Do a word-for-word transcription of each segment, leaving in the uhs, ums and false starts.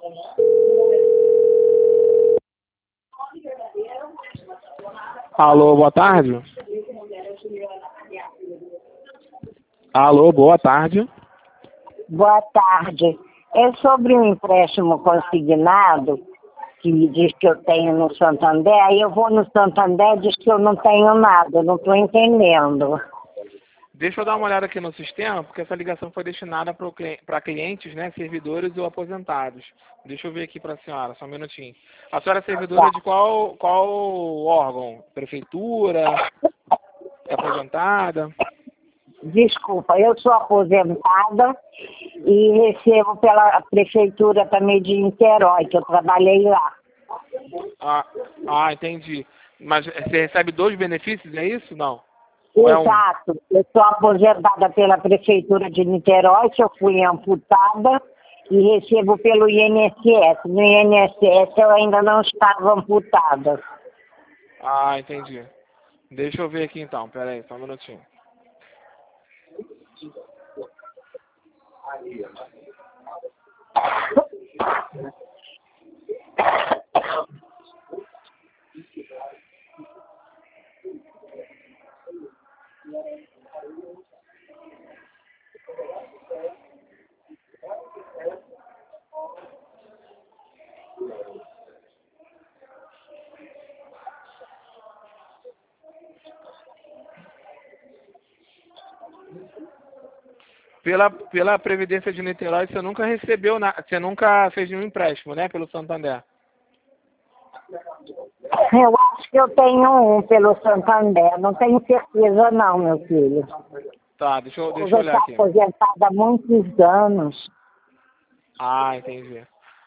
Alô, boa tarde. Alô, boa tarde. Boa tarde. É sobre um empréstimo consignado que me diz que eu tenho no Santander. Aí eu vou no Santander e diz que eu não tenho nada. Eu não estou entendendo. Deixa eu dar uma olhada aqui no sistema, porque essa ligação foi destinada para clientes, né, servidores ou aposentados. Deixa eu ver aqui para a senhora, só um minutinho. A senhora é servidora Tá. de qual, qual órgão? Prefeitura? É aposentada? Desculpa, eu sou aposentada e recebo pela prefeitura também de Niterói, que eu trabalhei lá. Ah, ah, entendi. Mas você recebe dois benefícios, é isso? Não? Ou é um? Exato. Eu sou aposentada pela prefeitura de Niterói, que eu fui amputada, e recebo pelo I N S S. No I N S S eu ainda não estava amputada. Ah, entendi. Deixa eu ver aqui então, peraí, só um minutinho. Pela, pela Previdência de Niterói, você nunca recebeu, na, você nunca fez nenhum empréstimo, né, pelo Santander? Eu acho que eu tenho um pelo Santander. Não tenho certeza não, meu filho. Tá, deixa eu, Eu deixa eu já olhar estou aqui. aposentada há muitos anos. Ah, entendi.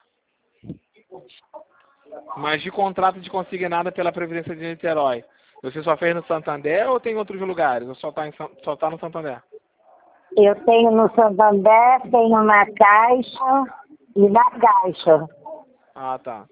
Mas de contrato de consignada pela Previdência de Niterói, você só fez no Santander ou tem em outros lugares? Ou só tá, em, San- só tá no Santander? Eu tenho no Santander, tenho na Caixa e na Caixa. Ah, tá.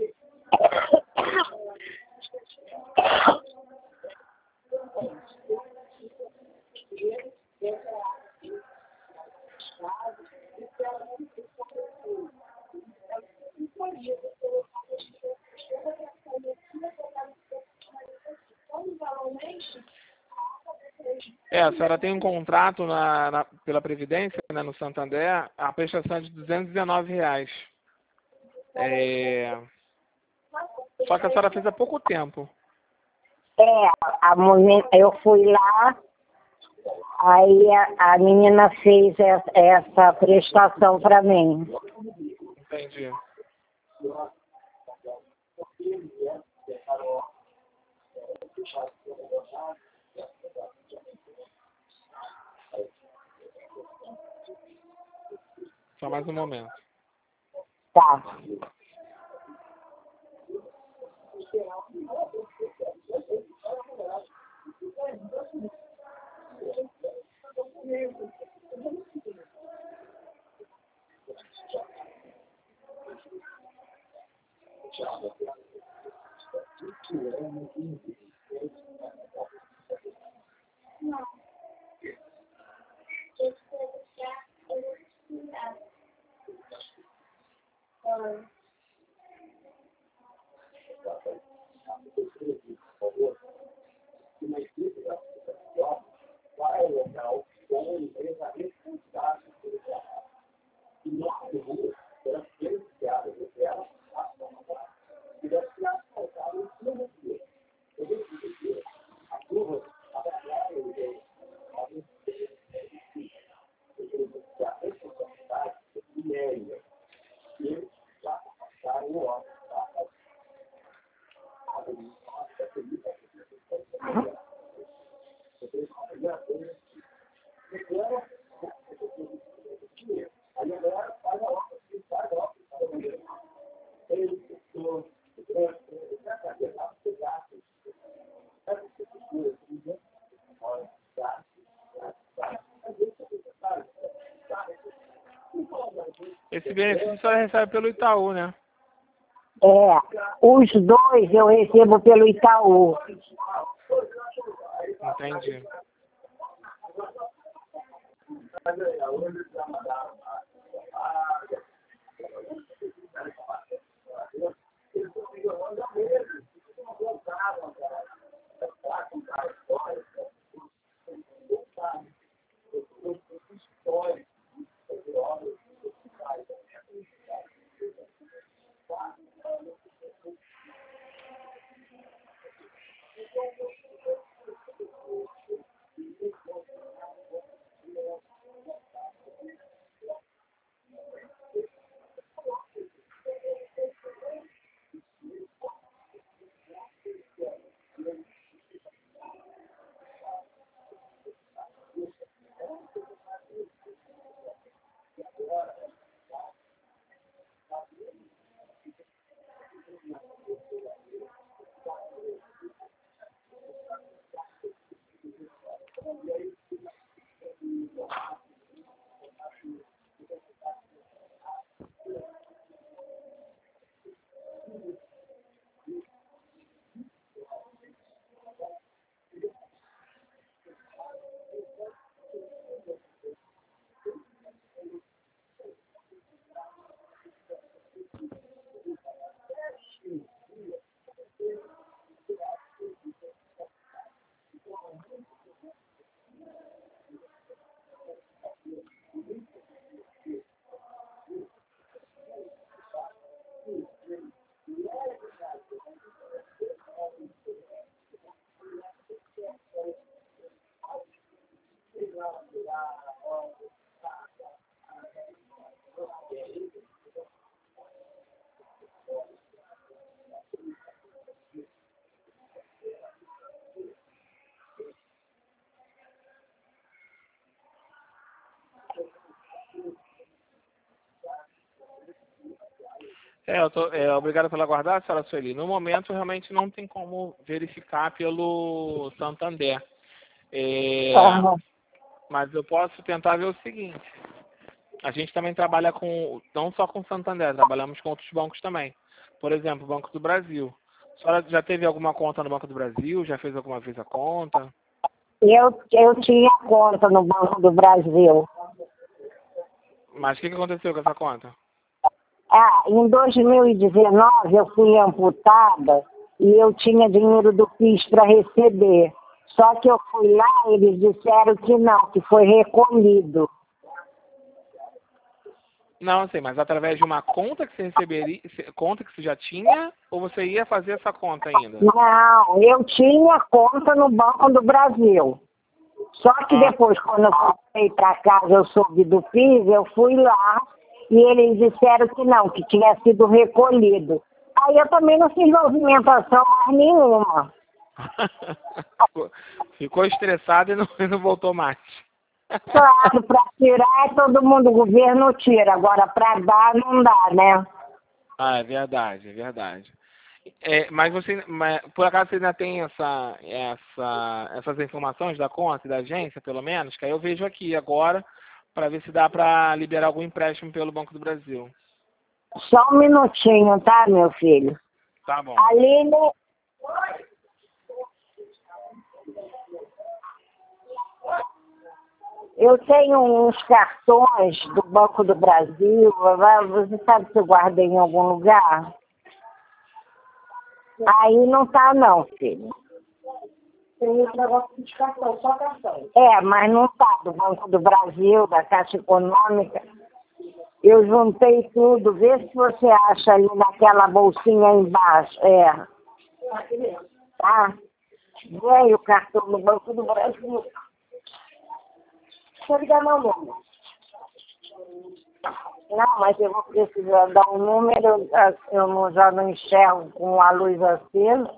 É, a senhora tem um contrato na, na- pela Previdência, né, no Santander, a prestação é de duzentos e dezenove reais. É, só que a senhora fez há pouco tempo. É, a mulher, eu fui lá, aí a, a menina fez essa, essa prestação para mim. Entendi. Só mais um momento. Tá. Esse benefício a senhora recebe pelo Itaú, né? É, os dois eu recebo pelo Itaú. Entendi. É, eu tô, é, obrigado pela guardar, senhora Sueli. No momento, realmente não tem como verificar pelo Santander. É, Aham. mas eu posso tentar ver o seguinte. A gente também trabalha com, não só com Santander, trabalhamos com outros bancos também. Por exemplo, o Banco do Brasil. A senhora já teve alguma conta no Banco do Brasil? Já fez alguma vez a conta? Eu, eu tinha conta no Banco do Brasil. Mas o que, que aconteceu com essa conta? Ah, em dois mil e dezenove eu fui amputada e eu tinha dinheiro do PIS para receber. Só que eu fui lá e eles disseram que não, que foi recolhido. Não, sei, mas através de uma conta que você receberia, conta que você já tinha, ou você ia fazer essa conta ainda? Não, eu tinha conta no Banco do Brasil. Só que Ah, depois, quando eu voltei para casa, eu soube do PIS, eu fui lá e eles disseram que não, que tinha sido recolhido. Aí eu também não fiz movimentação mais nenhuma. ficou estressado e não, e não voltou mais. Claro, para tirar, todo mundo, o governo tira. Agora, para dar, não dá, né? Ah, é verdade, é verdade. É, mas você, mas, por acaso você ainda tem essa, essa, essas informações da conta e da agência, pelo menos? Que aí eu vejo aqui agora para ver se dá para liberar algum empréstimo pelo Banco do Brasil. Só um minutinho, tá, meu filho? Tá bom. Aline, eu tenho uns cartões do Banco do Brasil. Você sabe se eu guardei em algum lugar? Aí não tá, não, filho. Tem esse negócio de cartão, só cartão. É, mas não tá do Banco do Brasil, da Caixa Econômica. Eu juntei tudo. Vê se você acha ali naquela bolsinha embaixo. É. Aqui mesmo. Tá? Vem o cartão do Banco do Brasil. Deixa eu ligar meu número. Não, mas eu vou precisar dar um número. Eu não, já não enxergo com a luz acesa.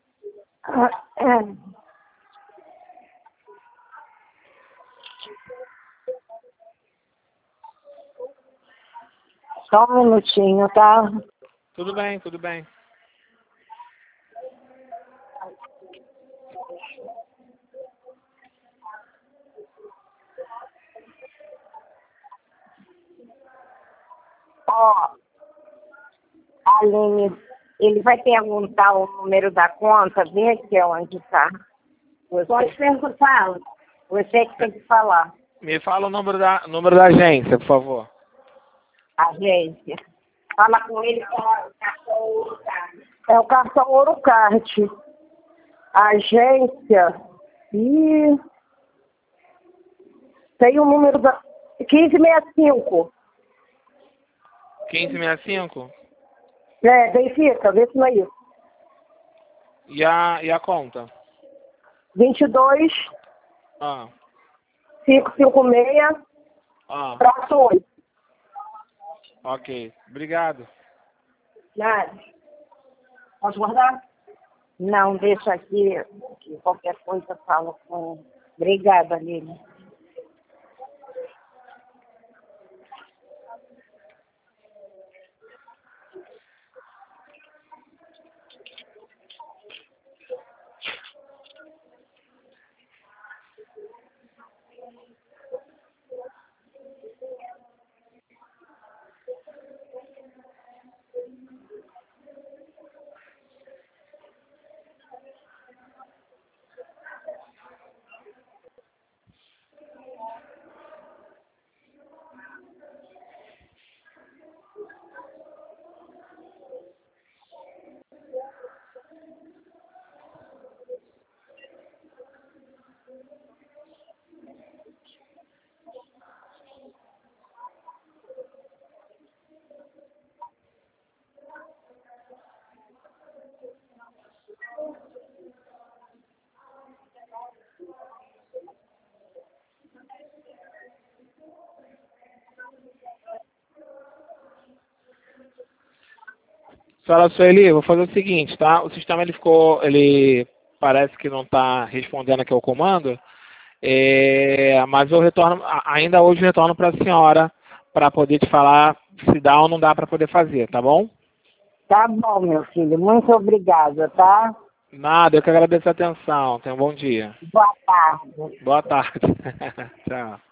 Só um minutinho, tá? Tudo bem, tudo bem. Ó, Aline, ele vai perguntar o número da conta, vê que é onde tá. Você, pode perguntar. Você que tem que falar. Me fala o número da, número da agência, por favor. Agência. Fala com ele que é o cartão Ourocard. É o cartão Ourocard. Agência. E tem o número da quinze sessenta e cinco. quinze sessenta e cinco? É, verifica, vê se não é isso. E a, e a conta? vinte e dois, Ah, quinhentos e cinquenta e seis, ah, traço oito. ok. Obrigado. Nada. Pode guardar? Não, deixa aqui. Que qualquer coisa eu falo com. Obrigada, Lili. Senhora Sueli, vou fazer o seguinte, tá? O sistema ele ficou, ele parece que não está respondendo aqui ao comando, é, mas eu retorno, ainda hoje eu retorno para a senhora para poder te falar se dá ou não dá para poder fazer, tá bom? Tá bom, meu filho. Muito obrigada, tá? Nada, eu que agradeço a atenção. Tenha um bom dia. Boa tarde. Boa tarde. Tchau.